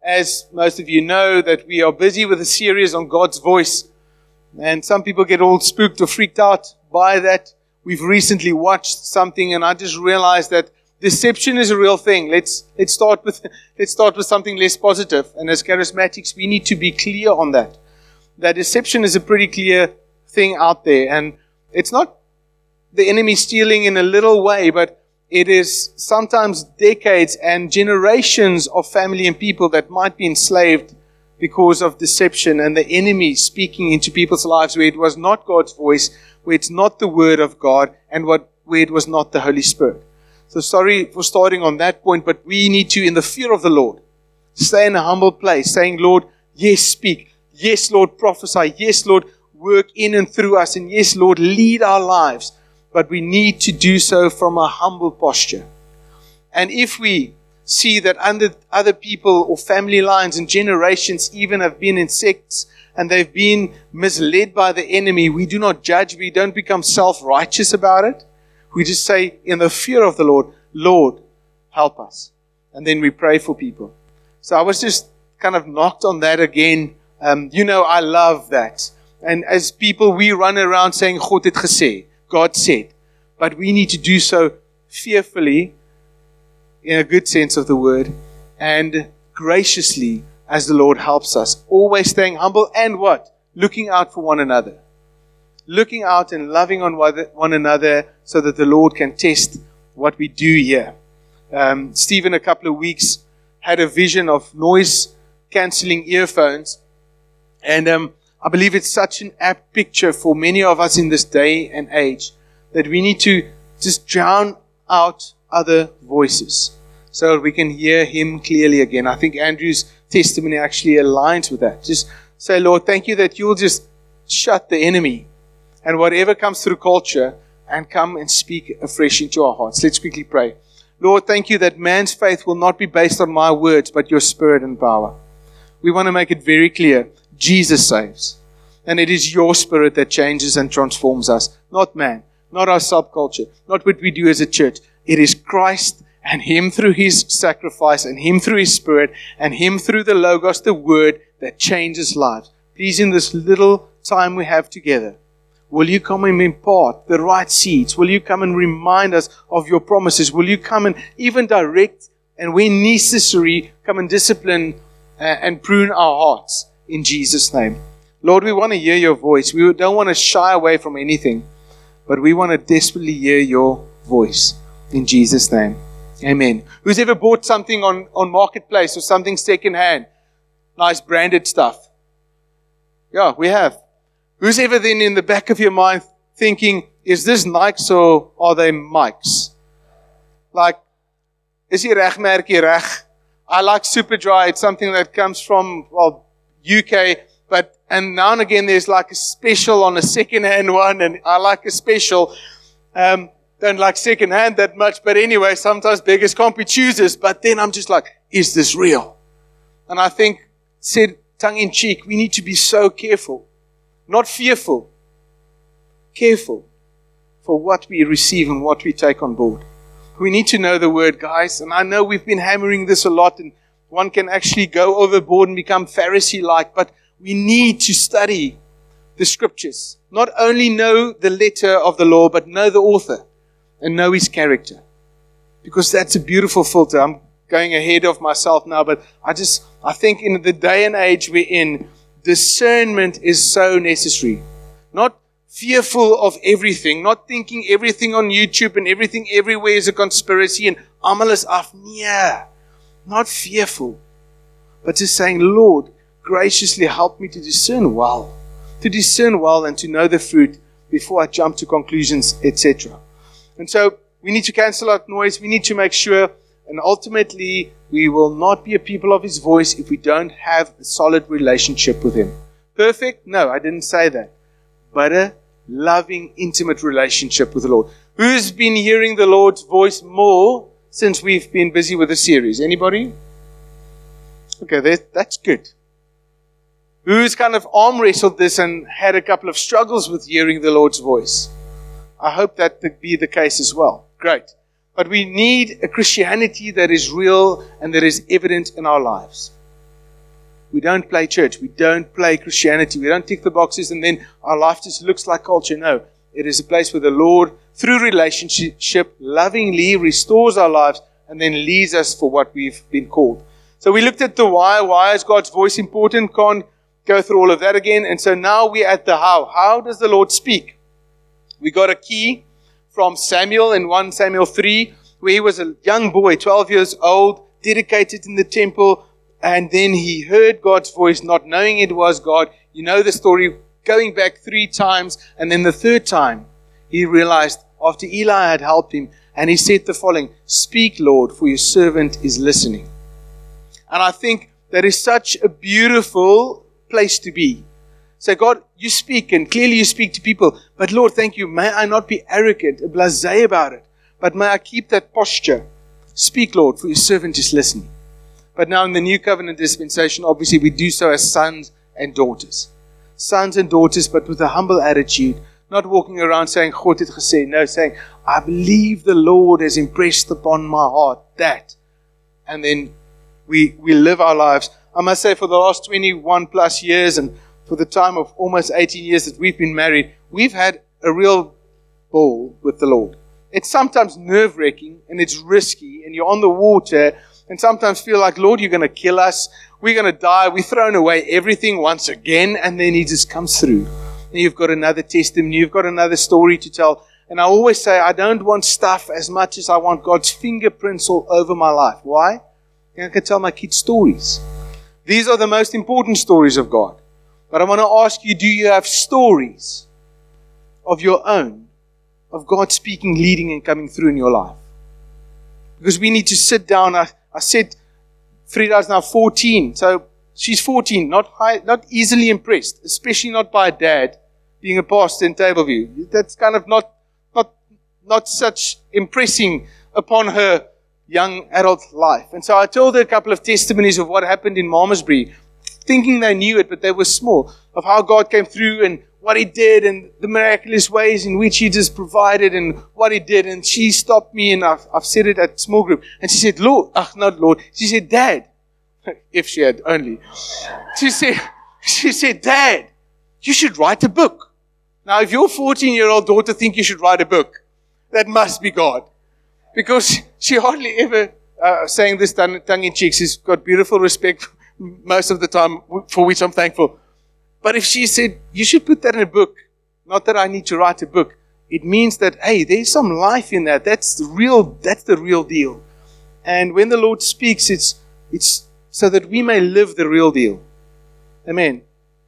as most of you know, that we are busy with a series on God's voice. And some people get all spooked or freaked out by that. We've recently watched something and I just realized that deception is a real thing. Let's start with something less positive. And as charismatics, we need to be clear on that. That deception is a pretty clear thing out there. And it's not the enemy stealing in a little way, but it is sometimes decades and generations of family and people that might be enslaved because of deception and the enemy speaking into people's lives where it was not God's voice, where it's not the word of God, and where it was not the Holy Spirit. So sorry for starting on that point, but we need to, in the fear of the Lord, stay in a humble place, saying, Lord, yes, speak. Yes, Lord, prophesy. Yes, Lord, work in and through us. And yes, Lord, lead our lives. But we need to do so from a humble posture. And if we see that under other people or family lines and generations even have been in sects and they've been misled by the enemy, we do not judge. We don't become self-righteous about it. We just say, in the fear of the Lord, Lord, help us. And then we pray for people. So I was just kind of knocked on that again. I love that. And as people, we run around saying, God het gesê. God said. But we need to do so fearfully, in a good sense of the word, and graciously as the Lord helps us. Always staying humble and what? Looking out for one another. Looking out and loving on one another so that the Lord can test what we do here. Stephen, a couple of weeks, had a vision of noise-cancelling earphones. And I believe it's such an apt picture for many of us in this day and age that we need to just drown out other voices so that we can hear Him clearly again. I think Andrew's testimony actually aligns with that. Just say, Lord, thank you that you'll just shut the enemy and whatever comes through culture and come and speak afresh into our hearts. Let's quickly pray. Lord, thank you that man's faith will not be based on my words, but your spirit and power. We want to make it very clear. Jesus saves. And it is your spirit that changes and transforms us, not man, not our subculture, not what we do as a church. It is Christ and Him through His sacrifice and Him through His Spirit and Him through the Logos, the Word that changes lives. Please, in this little time we have together, will you come and impart the right seeds? Will you come and remind us of your promises? Will you come and even direct and when necessary, come and discipline and prune our hearts in Jesus' name? Lord, we want to hear your voice. We don't want to shy away from anything, but we want to desperately hear your voice in Jesus' name. Amen. Who's ever bought something on Marketplace or something second-hand? Nice branded stuff. Yeah, we have. Who's ever then in the back of your mind thinking, is this Nikes or are they mics? Like, is die regmerkie reg? I like Superdry. It's something that comes from, UK, and now and again there's like a special on a second-hand one, and I like a special. Don't like second-hand that much, but anyway, sometimes beggars can't be choosers. But then I'm just like, is this real? And I think, said tongue-in-cheek, we need to be so careful, not fearful, careful for what we receive and what we take on board. We need to know the word, guys, and I know we've been hammering this a lot, and one can actually go overboard and become Pharisee-like, but we need to study the scriptures. Not only know the letter of the law, but know the author and know his character. Because that's a beautiful filter. I'm going ahead of myself now, but I think in the day and age we're in, discernment is so necessary. Not fearful of everything, not thinking everything on YouTube and everything everywhere is a conspiracy and almal is af. Nee, not fearful, but just saying, Lord, graciously help me to discern well and to know the fruit before I jump to conclusions, etc. And so we need to cancel out noise. We need to make sure, and ultimately we will not be a people of His voice if we don't have a solid relationship with Him. Perfect? No, I didn't say that. But a loving, intimate relationship with the Lord. Who's been hearing the Lord's voice more since we've been busy with the series? Anybody? Okay, that's good. Who's kind of arm wrestled this and had a couple of struggles with hearing the Lord's voice? I hope that to be the case as well. Great. But we need a Christianity that is real and that is evident in our lives. We don't play church. We don't play Christianity. We don't tick the boxes and then our life just looks like culture. No, it is a place where the Lord, through relationship, lovingly restores our lives and then leads us for what we've been called. So we looked at the why. Why is God's voice important? Can't go through all of that again. And so now we're at the how. How does the Lord speak? We got a key from Samuel in 1 Samuel 3, where he was a young boy, 12 years old, dedicated in the temple, and then he heard God's voice, not knowing it was God. You know the story, going back 3 times, and then the 3rd time, he realized after Eli had helped him, and he said the following, "Speak, Lord, for your servant is listening." And I think that is such a beautiful place to be. So God, you speak, and clearly you speak to people. But Lord, thank you. May I not be arrogant, blasé about it. But may I keep that posture. Speak, Lord, for your servant is listening. But now in the New Covenant dispensation, obviously we do so as sons and daughters. Sons and daughters, but with a humble attitude. Not walking around saying, God het gesê. No, saying, I believe the Lord has impressed upon my heart that. And then we live our lives. I must say for the last 21 plus years and for the time of almost 18 years that we've been married, we've had a real ball with the Lord. It's sometimes nerve-wracking and it's risky and you're on the water and sometimes feel like, Lord, you're going to kill us. We're going to die. We've thrown away everything once again, and then He just comes through. And you've got another testimony. You've got another story to tell. And I always say, I don't want stuff as much as I want God's fingerprints all over my life. Why? I can tell my kids stories. These are the most important stories of God. But I want to ask you, do you have stories of your own, of God speaking, leading, and coming through in your life? Because we need to sit down. I said, Frida's now 14. So she's 14, not easily impressed, especially not by a dad being a pastor in Tableview. That's kind of not such impressing upon her young adult life. And so I told her a couple of testimonies of what happened in Malmesbury, thinking they knew it, but they were small, of how God came through and what He did and the miraculous ways in which He just provided and what He did. And she stopped me, and I've said it at small group, and she said, not Lord, she said, Dad, if she had only, she said, Dad, you should write a book. Now, if your 14-year-old daughter thinks you should write a book, that must be God. Because she hardly ever, saying this tongue-in-cheek, she's got beautiful respect most of the time, for which I'm thankful. But if she said, you should put that in a book, not that I need to write a book, it means that, hey, there's some life in that. That's the real deal. And when the Lord speaks, it's so that we may live the real deal. Amen.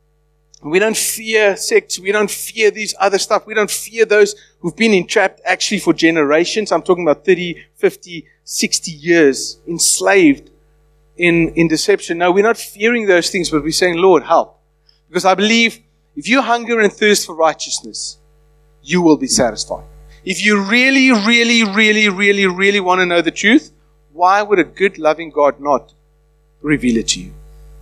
We don't fear sects. We don't fear these other stuff. We don't fear those who've been entrapped actually for generations. I'm talking about 30, 50, 60 years enslaved in deception. No, we're not fearing those things, but we're saying, Lord, help. Because I believe if you hunger and thirst for righteousness, you will be satisfied. If you really, really, really, really, really want to know the truth, why would a good, loving God not reveal it to you?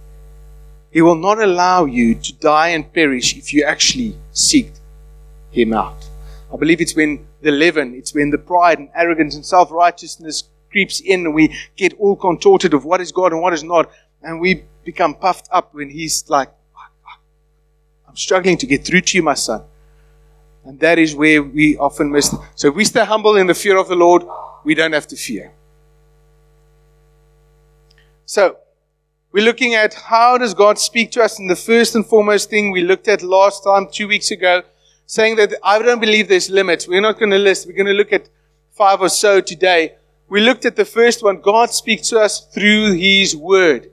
He will not allow you to die and perish if you actually seek Him out. I believe it's when the leaven, it's when the pride and arrogance and self-righteousness creeps in and we get all contorted of what is God and what is not, and we become puffed up when He's like, I'm struggling to get through to you, my son. And that is where we often miss. So if we stay humble in the fear of the Lord, we don't have to fear. So, we're looking at how does God speak to us. And the first and foremost thing we looked at last time, 2 weeks ago, saying that I don't believe there's limits. We're not going to list. We're going to look at 5 or so today. We looked at the first one. God speaks to us through His Word.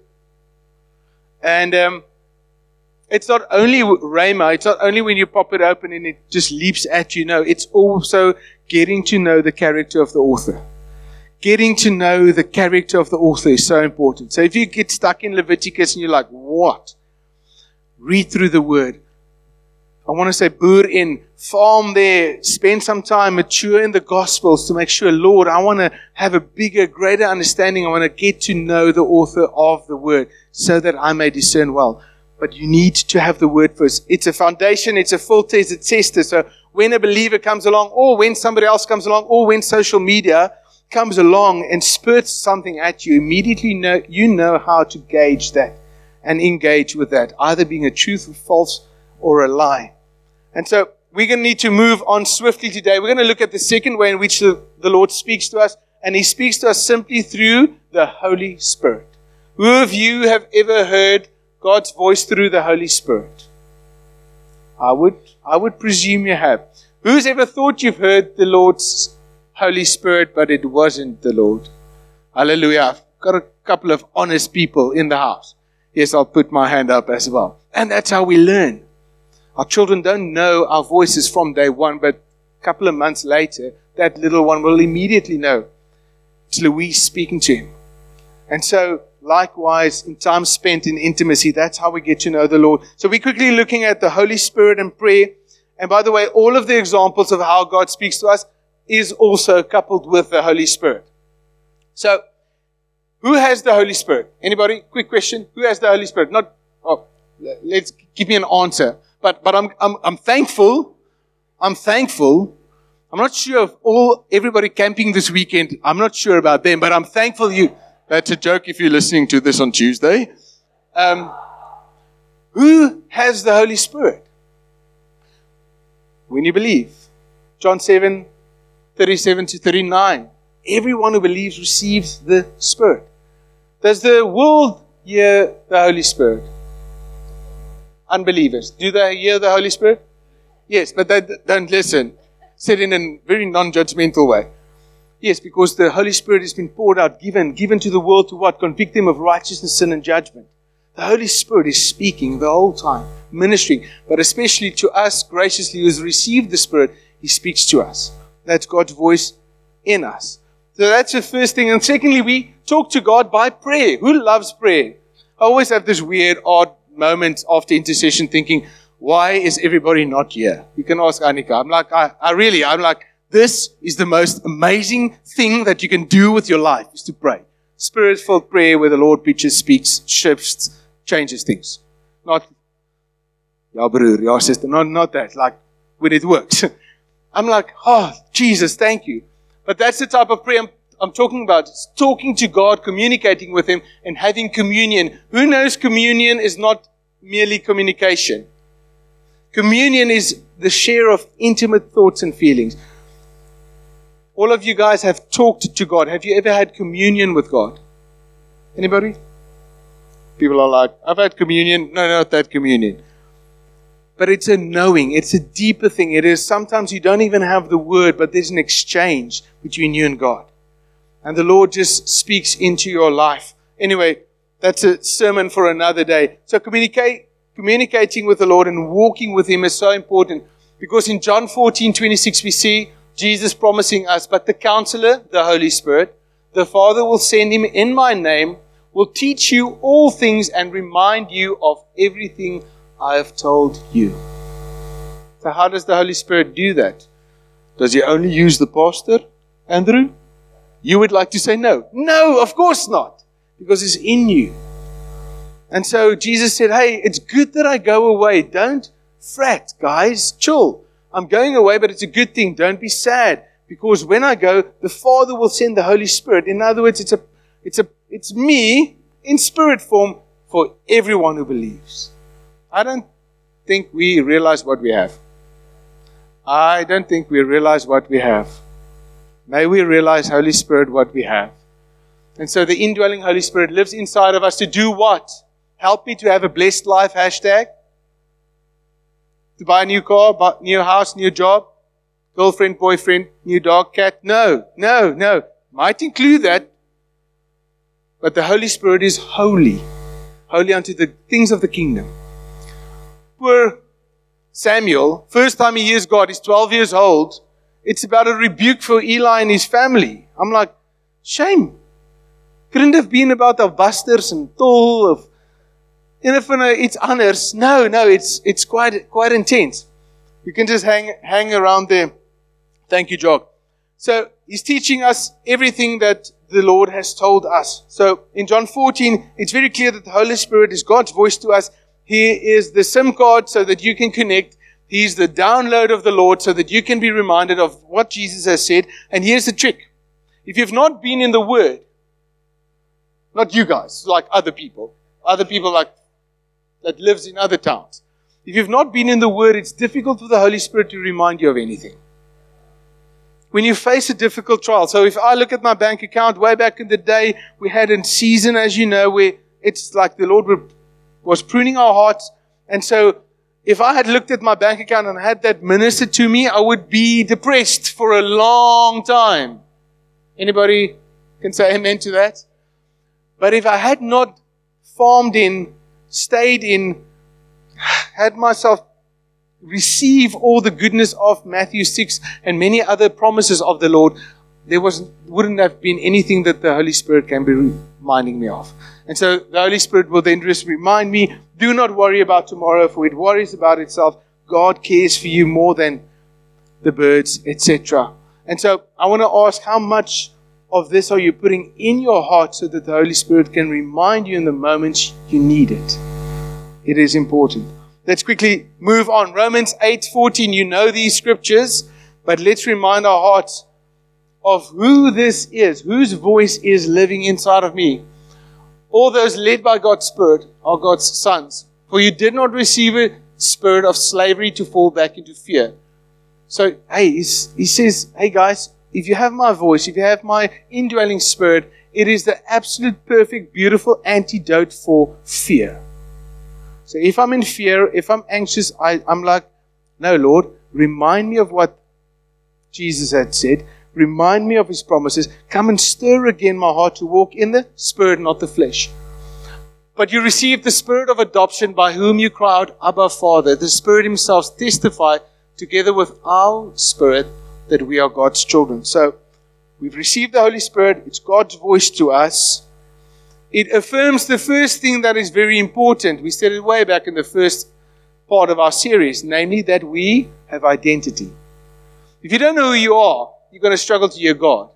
And it's not only Rhema. It's not only when you pop it open and it just leaps at you. No, it's also getting to know the character of the author. Getting to know the character of the author is so important. So if you get stuck in Leviticus and you're like, what? Read through the Word. I want to say, boer in, farm there, spend some time, mature in the Gospels to make sure, Lord, I want to have a bigger, greater understanding. I want to get to know the author of the Word so that I may discern well. But you need to have the Word first. It's a foundation, it's a filter, it's a tester. So when a believer comes along, or when somebody else comes along, or when social media comes along and spurts something at you, immediately you know how to gauge that. and engage with that, either being a truth, a false, or a lie. And so we're going to need to move on swiftly today. We're going to look at the second way in which the Lord speaks to us, and He speaks to us simply through the Holy Spirit. Who of you have ever heard God's voice through the Holy Spirit? I would presume you have. Who's ever thought you've heard the Lord's Holy Spirit, but it wasn't the Lord? Hallelujah. I've got a couple of honest people in the house. Yes, I'll put my hand up as well. And that's how we learn. Our children don't know our voices from day one, but a couple of months later, that little one will immediately know it's Louise speaking to him. And so, likewise, in time spent in intimacy, that's how we get to know the Lord. So we're quickly looking at the Holy Spirit and prayer. And by the way, all of the examples of how God speaks to us is also coupled with the Holy Spirit. So, who has the Holy Spirit? Anybody? Quick question. Who has the Holy Spirit? Let's give me an answer. But I'm thankful. I'm thankful. I'm not sure of everybody camping this weekend. I'm not sure about them, but I'm thankful you. That's a joke if you're listening to this on Tuesday. Who has the Holy Spirit? When you believe. John 7:37-39. Everyone who believes receives the Spirit. Does the world hear the Holy Spirit? Unbelievers. Do they hear the Holy Spirit? Yes, but they don't listen. Said in a very non-judgmental way. Yes, because the Holy Spirit has been poured out, given to the world to what? Convict them of righteousness, sin, and judgment. The Holy Spirit is speaking the whole time, ministering, but especially to us graciously who has received the Spirit, He speaks to us. That's God's voice in us. So that's the first thing. And secondly, we talk to God by prayer. Who loves prayer? I always have this weird, odd moment after intercession thinking, why is everybody not here? You can ask Annika. I'm like, this is the most amazing thing that you can do with your life, is to pray. Spirit-filled prayer where the Lord preaches, speaks, shifts, changes things. Not, ja broer, ja sister, not that, like when it works. I'm like, oh, Jesus, thank you. But that's the type of prayer I'm talking about. It's talking to God, communicating with Him, and having communion. Who knows communion is not merely communication? Communion is the share of intimate thoughts and feelings. All of you guys have talked to God. Have you ever had communion with God? Anybody? People are like, I've had communion. No, not that communion. But it's a knowing. It's a deeper thing. It is sometimes you don't even have the word, but there's an exchange between you and God. And the Lord just speaks into your life. Anyway, that's a sermon for another day. So communicating with the Lord and walking with Him is so important. Because in John 14:26 we see Jesus promising us, but the Counselor, the Holy Spirit, the Father will send Him in my name, will teach you all things and remind you of everything I have told you. So how does the Holy Spirit do that? Does He only use the pastor, Andrew? You would like to say no. No, of course not. Because it's in you. And so Jesus said, hey, it's good that I go away. Don't fret, guys. Chill. I'm going away, but it's a good thing. Don't be sad. Because when I go, the Father will send the Holy Spirit. In other words, it's me in spirit form for everyone who believes. I don't think we realize what we have. I don't think we realize what we have. May we realize, Holy Spirit, what we have. And so the indwelling Holy Spirit lives inside of us to do what? Help me to have a blessed life, hashtag. To buy a new car, new house, new job, girlfriend, boyfriend, new dog, cat. No. Might include that. But the Holy Spirit is holy. Holy unto the things of the kingdom. Poor Samuel, first time he hears God, he's 12 years old. It's about a rebuke for Eli and his family. I'm like, shame. Couldn't have been about the busters and tol of it's honors. No, it's quite intense. You can just hang around there. Thank you, Jock. So he's teaching us everything that the Lord has told us. So in John 14, it's very clear that the Holy Spirit is God's voice to us. He is the SIM card so that you can connect. He's the download of the Lord so that you can be reminded of what Jesus has said. And here's the trick. If you've not been in the Word, not you guys, like other people like that lives in other towns. If you've not been in the Word, it's difficult for the Holy Spirit to remind you of anything. When you face a difficult trial, so if I look at my bank account, way back in the day, we had a season, as you know, where it's like the Lord was pruning our hearts. And so if I had looked at my bank account and had that ministered to me, I would be depressed for a long time. Anybody can say amen to that? But if I had not farmed in, stayed in, had myself receive all the goodness of Matthew 6 and many other promises of the Lord, there wouldn't have been anything that the Holy Spirit can be reminding me of. And so the Holy Spirit will then just remind me, do not worry about tomorrow, for it worries about itself. God cares for you more than the birds, etc. And so I want to ask, how much of this are you putting in your heart so that the Holy Spirit can remind you in the moments you need it? It is important. Let's quickly move on. Romans 8:14, you know these scriptures, but let's remind our hearts of who this is, whose voice is living inside of me. All those led by God's Spirit are God's sons. For you did not receive a spirit of slavery to fall back into fear. So, he says, hey guys, if you have my voice, if you have my indwelling Spirit, it is the absolute perfect, beautiful antidote for fear. So if I'm in fear, if I'm anxious, I'm like, no, Lord, remind me of what Jesus had said. Remind me of His promises. Come and stir again my heart to walk in the Spirit, not the flesh. But you received the Spirit of adoption, by whom you cry out, Abba, Father. The Spirit Himself testifies together with our spirit that we are God's children. So we've received the Holy Spirit. It's God's voice to us. It affirms the first thing that is very important. We said it way back in the first part of our series, namely that we have identity. If you don't know who you are, you're going to struggle to hear God.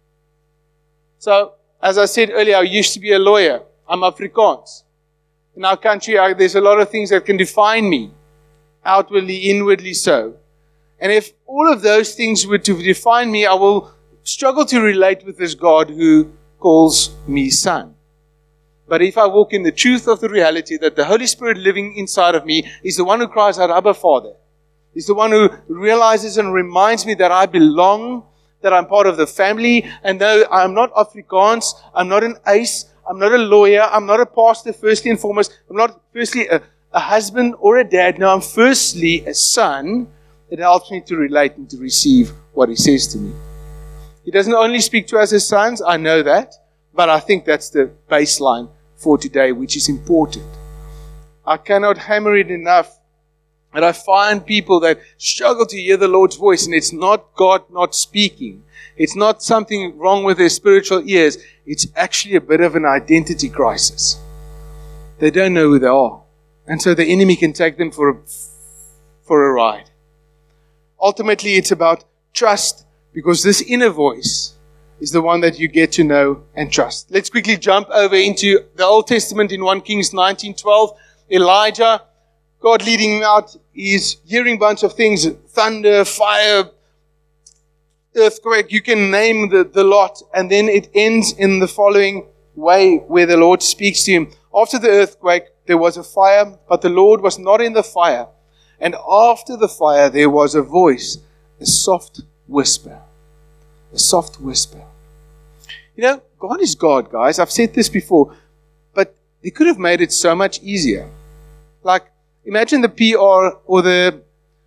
So, as I said earlier, I used to be a lawyer. I'm Afrikaans. In our country, there's a lot of things that can define me, outwardly, inwardly so. And if all of those things were to define me, I will struggle to relate with this God who calls me son. But if I walk in the truth of the reality that the Holy Spirit living inside of me is the one who cries out, Abba, Father. He's the one who realizes and reminds me that I belong, that I'm part of the family. And though I'm not Afrikaans, I'm not an ace, I'm not a lawyer, I'm not a pastor, firstly and foremost. I'm not firstly a husband or a dad. No, I'm firstly a son. It helps me to relate and to receive what He says to me. He doesn't only speak to us as sons, I know that. But I think that's the baseline for today, which is important. I cannot hammer it enough. And I find people that struggle to hear the Lord's voice, and it's not God not speaking. It's not something wrong with their spiritual ears. It's actually a bit of an identity crisis. They don't know who they are. And so the enemy can take them for a ride. Ultimately, it's about trust, because this inner voice is the one that you get to know and trust. Let's quickly jump over into the Old Testament in 1 Kings 19:12. Elijah, God leading him out, he's hearing a bunch of things, thunder, fire, earthquake, you can name the lot. And then it ends in the following way, where the Lord speaks to him. After the earthquake, there was a fire, but the Lord was not in the fire. And after the fire, there was a voice, a soft whisper. A soft whisper. You know, God is God, guys. I've said this before, but He could have made it so much easier. Like, imagine the PR or the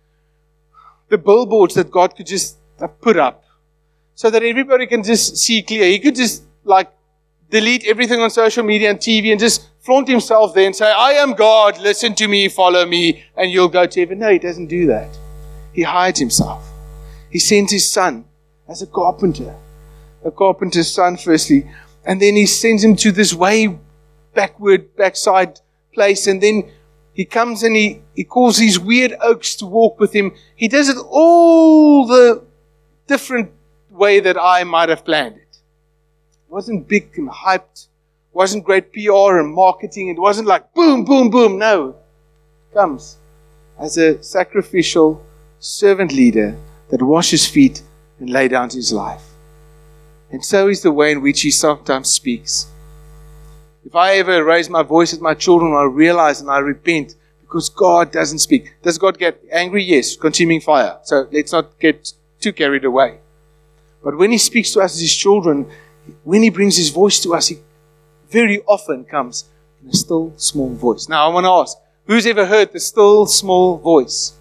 billboards that God could just put up so that everybody can just see clear. He could just delete everything on social media and TV and just flaunt Himself there and say, I am God, listen to me, follow me, and you'll go to heaven. No, He doesn't do that. He hides Himself. He sends His Son as a carpenter's son firstly, and then He sends him to this way backside place, and then He comes and he calls these weird oaks to walk with Him. He does it all the different way that I might have planned it. It wasn't big and hyped. It wasn't great PR and marketing. It wasn't like boom, boom, boom. No. It comes as a sacrificial servant leader that washes feet and lay down His life. And so is the way in which He sometimes speaks. If I ever raise my voice at my children, I realize and I repent because God doesn't speak. Does God get angry? Yes, consuming fire. So let's not get too carried away. But when He speaks to us as His children, when He brings His voice to us, He very often comes in a still, small voice. Now I want to ask, who's ever heard the still, small voice?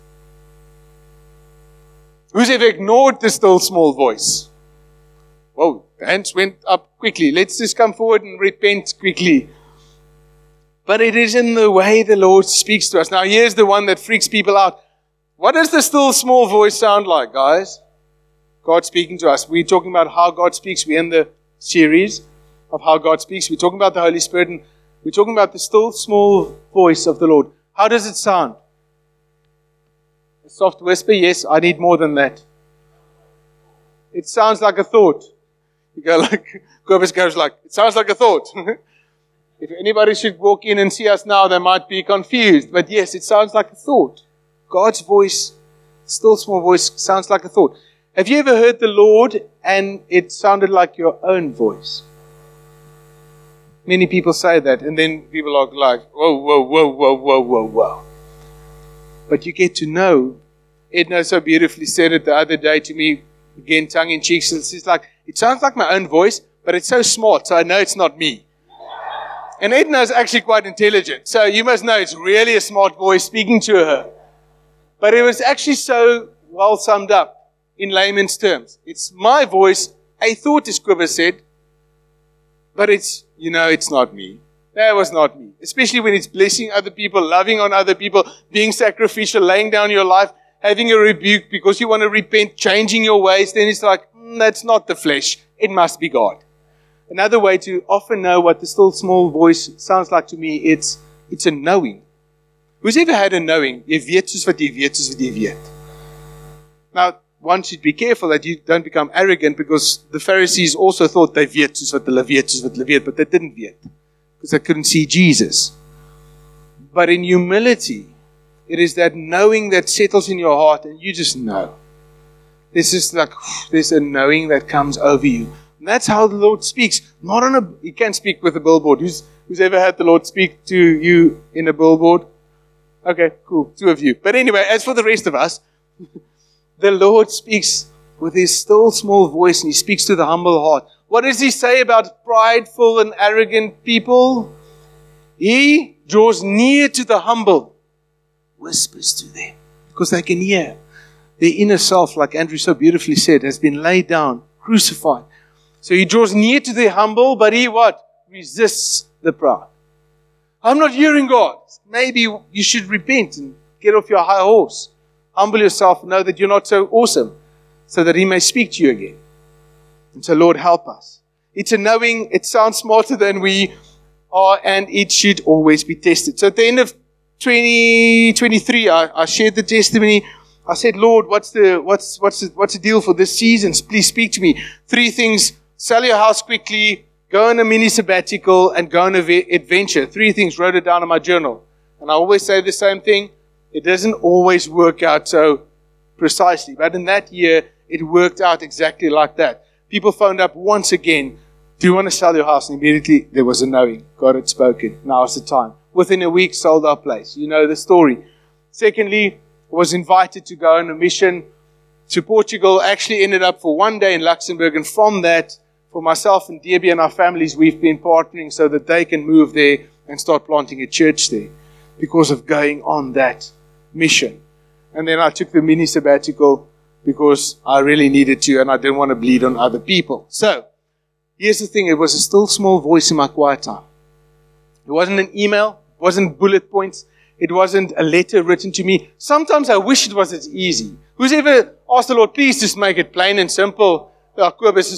Who's ever ignored the still, small voice? Whoa, the hands went up quickly. Let's just come forward and repent quickly. But it is in the way the Lord speaks to us. Now here's the one that freaks people out. What does the still, small voice sound like, guys? God speaking to us. We're talking about how God speaks. We're in the series of how God speaks. We're talking about the Holy Spirit, and we're talking about the still, small voice of the Lord. How does it sound? A soft whisper? Yes, I need more than that. It sounds like a thought. You go like, Kobus goes like, it sounds like a thought. If anybody should walk in and see us now, they might be confused. But yes, it sounds like a thought. God's voice, still small voice, sounds like a thought. Have you ever heard the Lord and it sounded like your own voice? Many people say that, and then people are like, whoa, whoa, whoa, whoa, whoa, whoa, whoa. But you get to know. Edna so beautifully said it the other day to me, again, tongue in cheek. She's like, it sounds like my own voice, but it's so smart, so I know it's not me. And Edna is actually quite intelligent, so you must know it's really a smart voice speaking to her. But it was actually so well summed up in layman's terms. It's my voice, a thought, as Kobus said, but it's not me. That was not me. Especially when it's blessing other people, loving on other people, being sacrificial, laying down your life, having a rebuke because you want to repent, changing your ways, then it's like, that's not the flesh. It must be God. Another way to often know what the still small voice sounds like to me, it's a knowing. Who's ever had a knowing? Jy weet soos wat jy weet soos wat jy weet. Now, one should be careful that you don't become arrogant, because the Pharisees also thought they weet soos wat hulle weet soos wat hulle weet, but they didn't weet because they couldn't see Jesus. But in humility, it is that knowing that settles in your heart and you just know. There's a knowing that comes over you. And that's how the Lord speaks. You can't speak with a billboard. Who's ever had the Lord speak to you in a billboard? Okay, cool. 2 of you. But anyway, as for the rest of us, the Lord speaks with His still small voice, and He speaks to the humble heart. What does He say about prideful and arrogant people? He draws near to the humble, whispers to them, because they can hear. Their inner self, like Andrew so beautifully said, has been laid down, crucified. So He draws near to the humble, but He what? Resists the proud. I'm not hearing God. Maybe you should repent and get off your high horse. Humble yourself and know that you're not so awesome, so that He may speak to you again. And so, Lord, help us. It's a knowing. It sounds smarter than we are, and it should always be tested. So at the end of 2023, I shared the testimony. I said, Lord, what's the deal for this season? Please speak to me. 3 things. Sell your house quickly, go on a mini sabbatical, and go on an adventure. 3 things. Wrote it down in my journal. And I always say the same thing. It doesn't always work out so precisely. But in that year, it worked out exactly like that. People phoned up once again, do you want to sell your house? And immediately there was a knowing. God had spoken. Now's the time. Within a week, sold our place. You know the story. Secondly, was invited to go on a mission to Portugal. Actually ended up for 1 day in Luxembourg. And from that, for myself and Debbie and our families, we've been partnering so that they can move there and start planting a church there because of going on that mission. And then I took the mini sabbatical because I really needed to, and I didn't want to bleed on other people. So, here's the thing. It was a still small voice in my quiet time. It wasn't an email. It wasn't bullet points. It wasn't a letter written to me. Sometimes I wish it was as easy. Who's ever asked the Lord, please just make it plain and simple? Kobus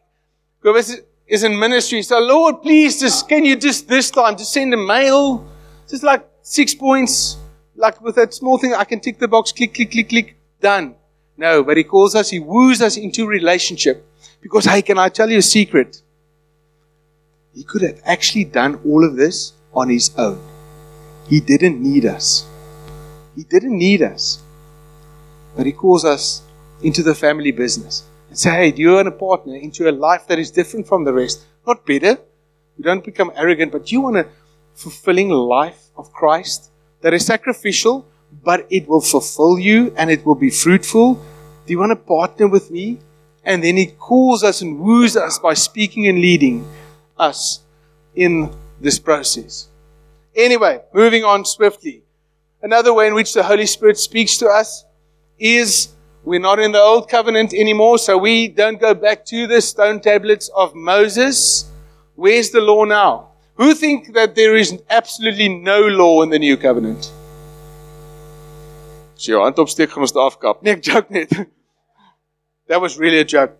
is in ministry. So, Lord, please can you just this time, just send a mail? Just like 6 points. Like with that small thing, I can tick the box, click, click, click, click, done. No, but He calls us, He woos us into relationship. Because, hey, can I tell you a secret? He could have actually done all of this on His own. He didn't need us. He didn't need us. But He calls us into the family business. And say, hey, do you want a partner into a life that is different from the rest? Not better, We don't become arrogant, but you want a fulfilling life of Christ that is sacrificial, but it will fulfill you and it will be fruitful. Do you want to partner with me? And then He calls us and woos us by speaking and leading us in this process. Anyway, moving on swiftly. Another way in which the Holy Spirit speaks to us is we're not in the old covenant anymore, so we don't go back to the stone tablets of Moses. Where's the law now? Who think that there is absolutely no law in the new covenant? As jy jou hand opsteek, gaan ons dit afkap. Nee, ek joke net. That was really a joke.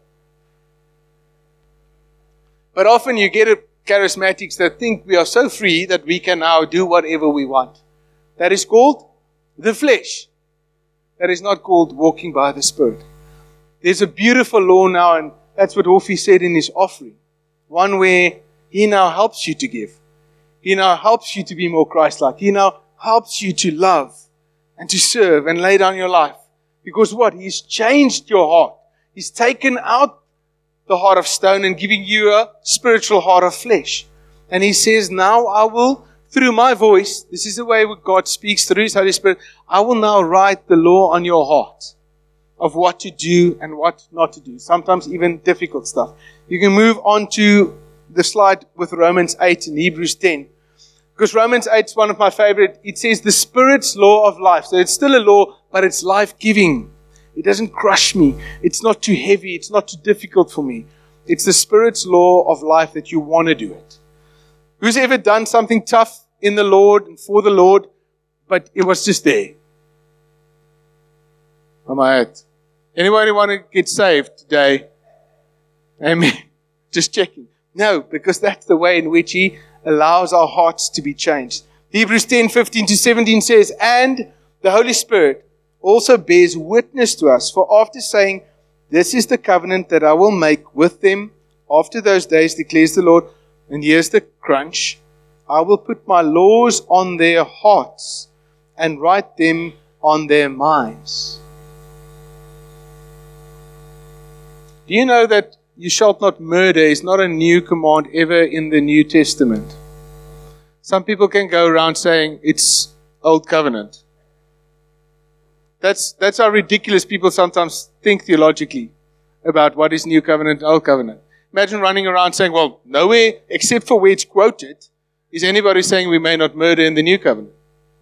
But often you get charismatics that think we are so free that we can now do whatever we want. That is called the flesh. That is not called walking by the Spirit. There's a beautiful law now, and that's what Hofi said in his offering. One where He now helps you to give. He now helps you to be more Christ-like. He now helps you to love and to serve and lay down your life. Because what? He's changed your heart. He's taken out the heart of stone and giving you a spiritual heart of flesh. And He says, now I will, through my voice, this is the way God speaks through His Holy Spirit, I will now write the law on your heart of what to do and what not to do. Sometimes even difficult stuff. You can move on to the slide with Romans 8 and Hebrews 10. Because Romans 8 is one of my favorite. It says the Spirit's law of life. So it's still a law, but it's life-giving. It doesn't crush me. It's not too heavy. It's not too difficult for me. It's the Spirit's law of life that you want to do it. Who's ever done something tough in the Lord and for the Lord, but it was just there? On my head. Anybody want to get saved today? Amen. Just checking. No, because that's the way in which He allows our hearts to be changed. Hebrews 10:15-17 says, and the Holy Spirit also bears witness to us, for after saying, this is the covenant that I will make with them after those days, declares the Lord, and here's the crunch, I will put my laws on their hearts and write them on their minds. Do you know that you shalt not murder is not a new command ever in the New Testament? Some people can go around saying it's old covenant. That's how ridiculous people sometimes think theologically about what is new covenant and old covenant. Imagine running around saying, well, nowhere except for where it's quoted is anybody saying we may not murder in the new covenant.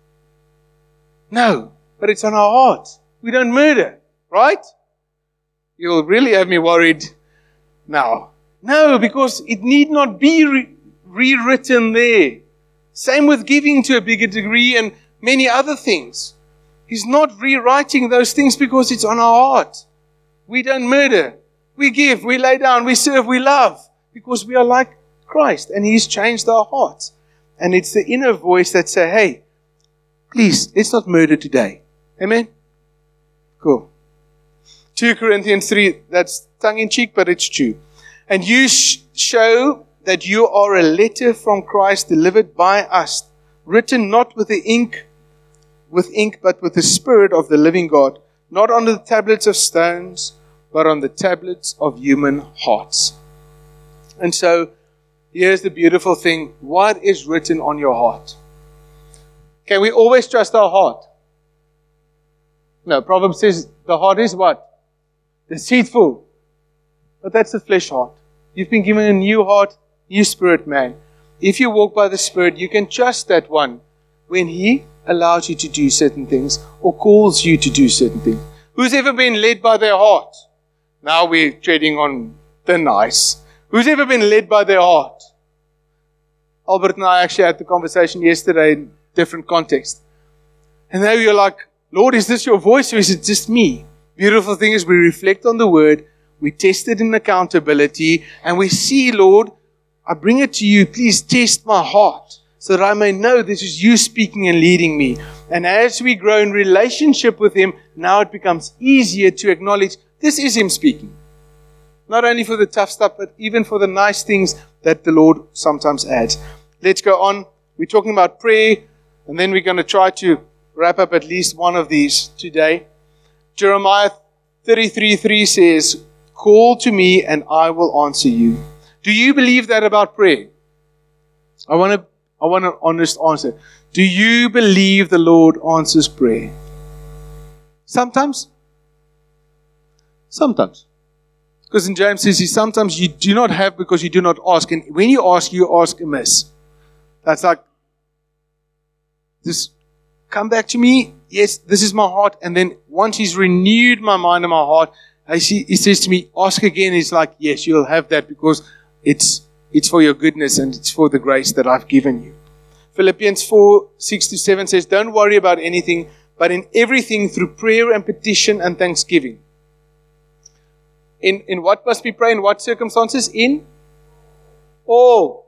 No, but it's on our heart. We don't murder, right? You'll really have me worried now. No, because it need not be rewritten there. Same with giving to a bigger degree and many other things. He's not rewriting those things because it's on our heart. We don't murder. We give, we lay down, we serve, we love. Because we are like Christ and He's changed our hearts. And it's the inner voice that says, hey, please, let's not murder today. Amen? Cool. 2 Corinthians 3, that's tongue-in-cheek, but it's true. And you show that you are a letter from Christ delivered by us, written not with ink, but with the Spirit of the living God, not on the tablets of stones, but on the tablets of human hearts. And so, here's the beautiful thing. What is written on your heart? Can we always trust our heart? No, Proverbs says the heart is what? Deceitful. But that's the flesh heart. You've been given a new heart, new spirit, man. If you walk by the Spirit, you can trust that one when He allows you to do certain things or calls you to do certain things. Who's ever been led by their heart? Now we're treading on thin ice. Who's ever been led by their heart? Albert and I actually had the conversation yesterday in different context. And now you're like, Lord, is this your voice or is it just me? Beautiful thing is we reflect on the Word, we test it in accountability, and we see, Lord, I bring it to you. Please test my heart so that I may know this is you speaking and leading me. And as we grow in relationship with Him, now it becomes easier to acknowledge this is Him speaking. Not only for the tough stuff, but even for the nice things that the Lord sometimes adds. Let's go on. We're talking about prayer, and then we're going to try to wrap up at least one of these today. Jeremiah 33:3 says, call to me and I will answer you. Do you believe that about prayer? I want an honest answer. Do you believe the Lord answers prayer? Sometimes. Sometimes. Because in James says, sometimes you do not have because you do not ask. And when you ask amiss. That's like, just come back to me. Yes, this is my heart. And then once He's renewed my mind and my heart, He says to me, ask again. He's like, yes, you'll have that because it's for your goodness and it's for the grace that I've given you. Philippians 4:6-7 says, don't worry about anything, but in everything through prayer and petition and thanksgiving. In what must we pray? In what circumstances? In all.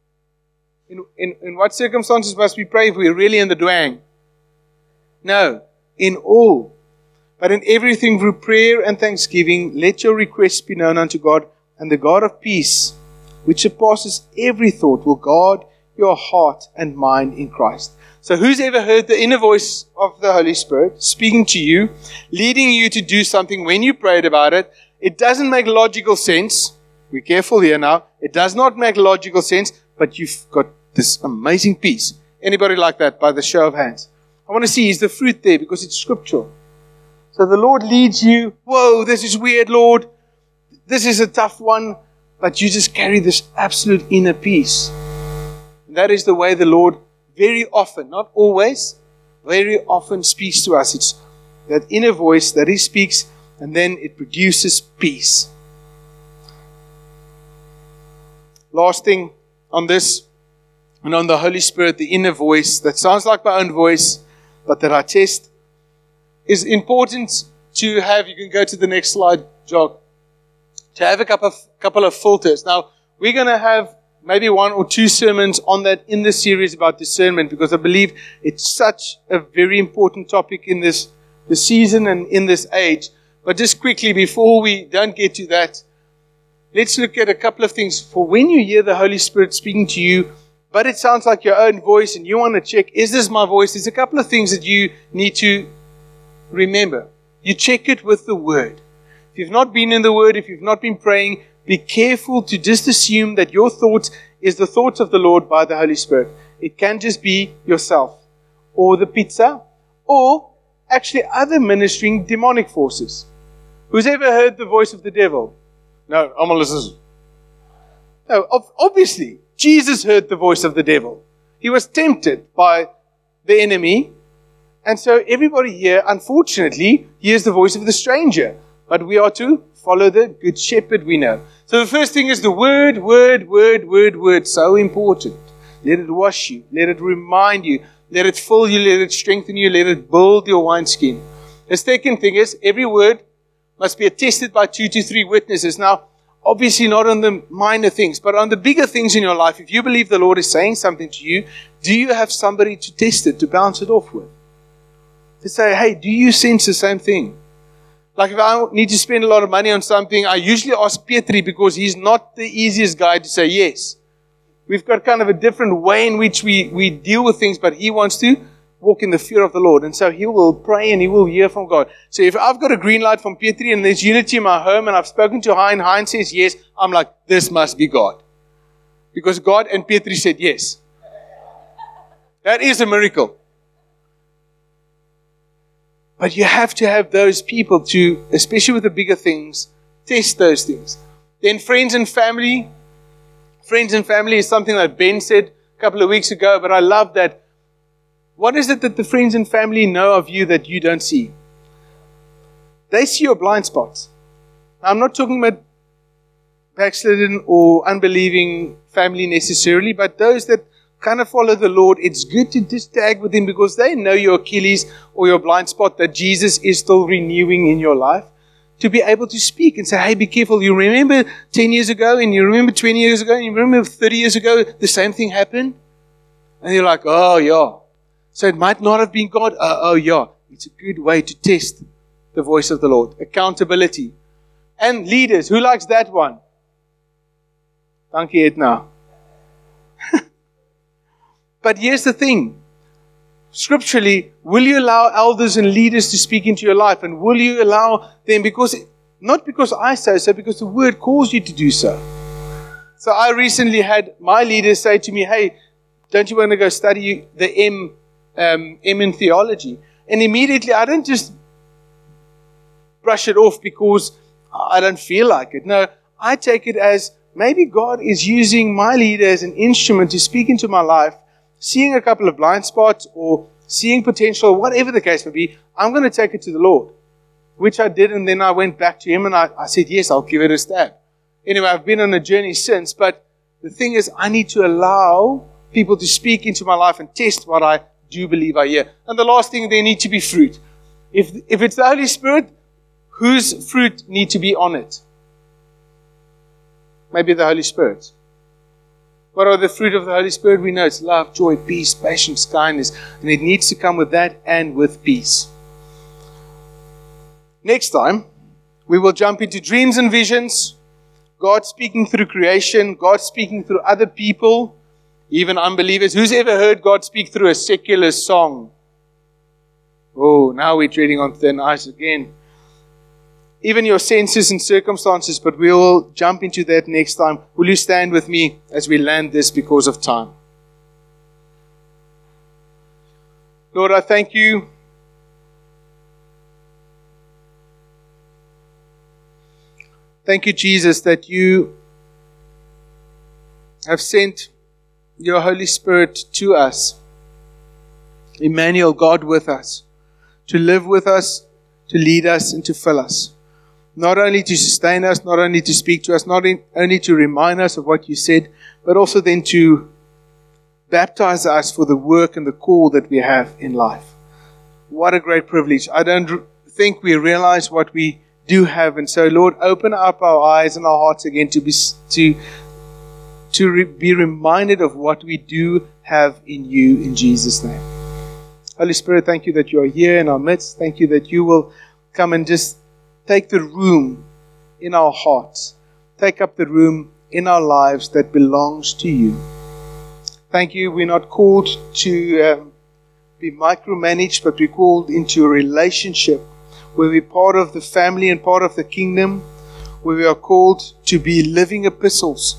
In what circumstances must we pray if we're really in the dwang? No, in all. But in everything through prayer and thanksgiving, let your requests be known unto God, and the God of peace, which surpasses every thought, will guard your heart and mind in Christ. So who's ever heard the inner voice of the Holy Spirit speaking to you, leading you to do something when you prayed about it? It doesn't make logical sense. Be careful here now. It does not make logical sense, but you've got this amazing peace. Anybody like that by the show of hands? I want to see, is the fruit there because it's scriptural. So the Lord leads you. Whoa, this is weird, Lord. This is a tough one. But you just carry this absolute inner peace. And that is the way the Lord very often, not always, very often speaks to us. It's that inner voice that He speaks, and then it produces peace. Last thing on this, and on the Holy Spirit, the inner voice that sounds like my own voice, but that I test, is important to have. You can go to the next slide, Jog. To have a couple of filters. Now, we're going to have maybe 1 or 2 sermons on that in this series about discernment, because I believe it's such a very important topic in this season and in this age. But just quickly, before we don't get to that, let's look at a couple of things. For when you hear the Holy Spirit speaking to you, but it sounds like your own voice and you want to check, is this my voice? There's a couple of things that you need to remember. You check it with the Word. If you've not been in the Word, if you've not been praying, be careful to just assume that your thoughts is the thoughts of the Lord by the Holy Spirit. It can just be yourself, or the pizza, or actually other ministering demonic forces. Who's ever heard the voice of the devil? No, I'm a listen. No, obviously, Jesus heard the voice of the devil. He was tempted by the enemy. And so everybody here, unfortunately, hears the voice of the stranger. But we are to follow the good shepherd we know. So the first thing is the word. So important. Let it wash you. Let it remind you. Let it fill you. Let it strengthen you. Let it build your wineskin. The second thing is every word must be attested by 2 to 3 witnesses. Now, obviously not on the minor things, but on the bigger things in your life. If you believe the Lord is saying something to you, do you have somebody to test it, to bounce it off with? To say, hey, do you sense the same thing? Like if I need to spend a lot of money on something, I usually ask Petri because he's not the easiest guy to say yes. We've got kind of a different way in which we deal with things, but he wants to walk in the fear of the Lord. And so he will pray and he will hear from God. So if I've got a green light from Petri and there's unity in my home and I've spoken to Hein, Hein says yes, I'm like, this must be God. Because God and Petri said yes. That is a miracle. But you have to have those people to, especially with the bigger things, test those things. Then friends and family. Friends and family is something that Ben said a couple of weeks ago, but I love that. What is it that the friends and family know of you that you don't see? They see your blind spots. Now, I'm not talking about backslidden or unbelieving family necessarily, but those that kind of follow the Lord, it's good to just tag with Him because they know your Achilles or your blind spot that Jesus is still renewing in your life. To be able to speak and say, hey, be careful. You remember 10 years ago, and you remember 20 years ago, and you remember 30 years ago, the same thing happened? And you're like, oh, yeah. So it might not have been God. Oh, yeah. It's a good way to test the voice of the Lord. Accountability. And leaders. Who likes that one? Dankie, Edna. But here's the thing. Scripturally, will you allow elders and leaders to speak into your life? And will you allow them, not because I say so, because the Word calls you to do so. So I recently had my leaders say to me, hey, don't you want to go study the M in theology? And immediately I don't just brush it off because I don't feel like it. No, I take it as maybe God is using my leader as an instrument to speak into my life, seeing a couple of blind spots or seeing potential, whatever the case may be. I'm going to take it to the Lord, which I did. And then I went back to Him and I said, yes, I'll give it a stab. Anyway, I've been on a journey since, but the thing is, I need to allow people to speak into my life and test what I do believe I hear. And the last thing, there need to be fruit. If it's the Holy Spirit, whose fruit need to be on it? Maybe the Holy Spirit. What are the fruit of the Holy Spirit? We know it's love, joy, peace, patience, kindness. And it needs to come with that and with peace. Next time, we will jump into dreams and visions. God speaking through creation. God speaking through other people. Even unbelievers. Who's ever heard God speak through a secular song? Oh, now we're treading on thin ice again. Even your senses and circumstances, but we will jump into that next time. Will you stand with me as we land this because of time? Lord, I thank you. Thank you, Jesus, that you have sent your Holy Spirit to us. Emmanuel, God with us. To live with us, to lead us, and to fill us. Not only to sustain us, not only to speak to us, not only to remind us of what you said, but also then to baptize us for the work and the call that we have in life. What a great privilege. I don't think we realize what we do have. And so, Lord, open up our eyes and our hearts again to be reminded of what we do have in you, in Jesus' name. Holy Spirit, thank you that you are here in our midst. Thank you that you will come and just take the room in our hearts. Take up the room in our lives that belongs to you. Thank you. We're not called to be micromanaged, but we're called into a relationship where we're part of the family and part of the kingdom, where we are called to be living epistles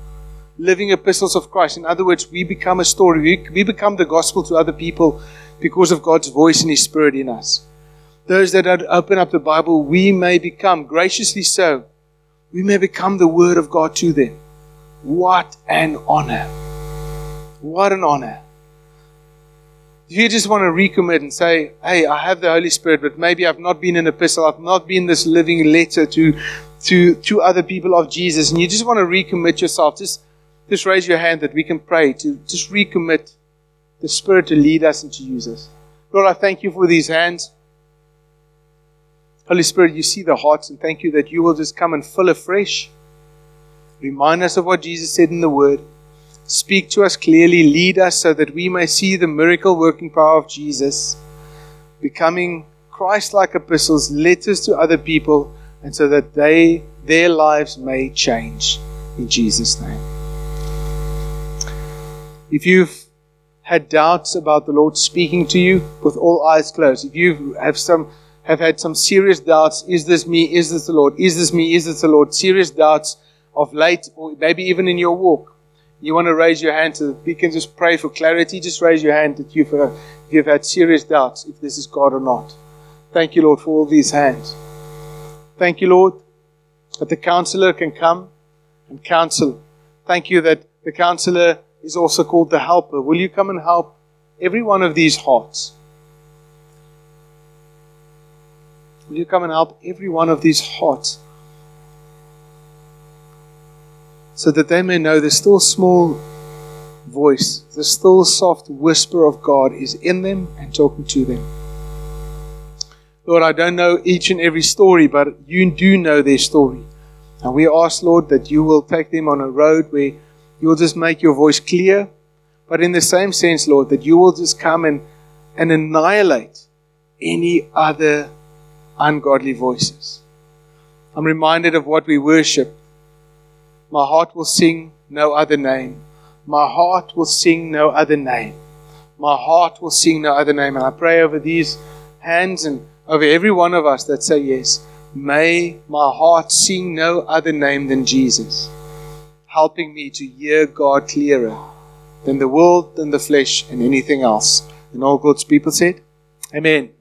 of Christ. In other words, we become a story. We become the gospel to other people because of God's voice and His Spirit in us. Those that open up the Bible, we may become, graciously so, we may become the Word of God to them. What an honor. What an honor. If you just want to recommit and say, hey, I have the Holy Spirit, but maybe I've not been an epistle, I've not been this living letter to other people of Jesus, and you just want to recommit yourself, just raise your hand that we can pray to just recommit the Spirit to lead us and to use us. Lord, I thank you for these hands. Holy Spirit, you see the hearts, and thank you that you will just come and fill afresh. Remind us of what Jesus said in the Word. Speak to us clearly, lead us so that we may see the miracle working power of Jesus, becoming Christ-like epistles, letters to other people, and so that their lives may change. In Jesus' name. If you've had doubts about the Lord speaking to you, with all eyes closed, if you have had some serious doubts, is this me, is this the Lord, is this me, is this the Lord, serious doubts of late, or maybe even in your walk, you want to raise your hand so that we can just pray for clarity. Just raise your hand that you've had serious doubts if this is God or not. Thank you, Lord, for all these hands. Thank you, Lord, that the counselor can come and counsel. Thank you that the counselor is also called the helper. Will you come and help every one of these hearts? Will you come and help every one of these hearts? So that they may know the still small voice, the still soft whisper of God is in them and talking to them. Lord, I don't know each and every story, but you do know their story. And we ask, Lord, that you will take them on a road where you will just make your voice clear. But in the same sense, Lord, that you will just come and annihilate any other ungodly voices. I'm reminded of what we worship. My heart will sing no other name. My heart will sing no other name. My heart will sing no other name. And I pray over these hands and over every one of us that say yes. May my heart sing no other name than Jesus. helping me to hear God clearer than the world, than the flesh, and anything else. And all God's people said, Amen.